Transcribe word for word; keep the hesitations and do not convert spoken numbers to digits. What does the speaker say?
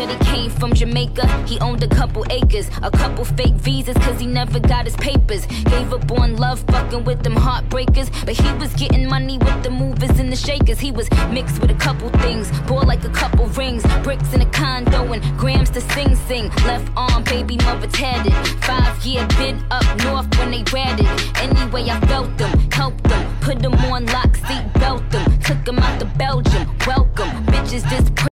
said he came from Jamaica. He owned a couple acres, a couple fake visas, cause he never got his papers. Gave up on love, fucking with them heartbreakers. But he was getting money with the movers and the shakers. He was mixed with a couple things, bought like a couple rings, bricks in a condo and grams to sing sing. Left arm, baby mother tatted. Five year bid up north when they ratted. Anyway, I felt them, helped them, put them on lock, seat belt them, took them out to Belgium. Welcome, bitches this.